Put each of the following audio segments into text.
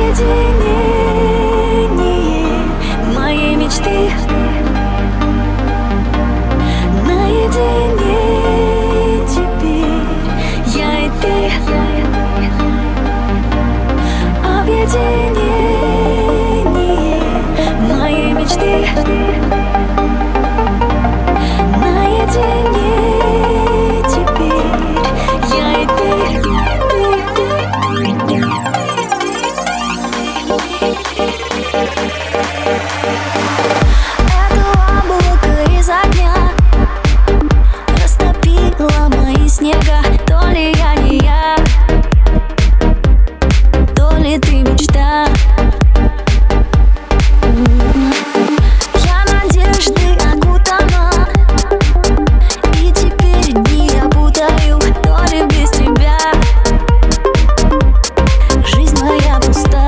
Объединение моей мечты. Наедине теперь я и ты. Объединение моей мечты. Наедине теперь я и ты. Это облако из огня растопило мои снега. То ли я не я, то ли ты мечта. Я надежды окутана, и теперь дни я путаю. То ли без тебя жизнь моя пуста.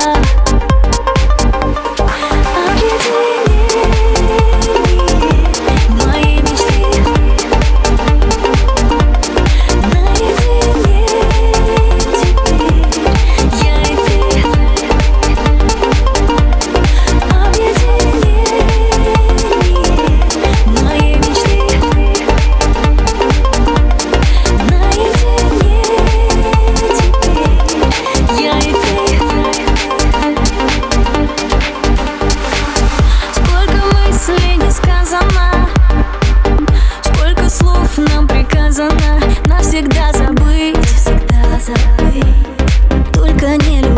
Сколько слов нам приказано навсегда забыть, только не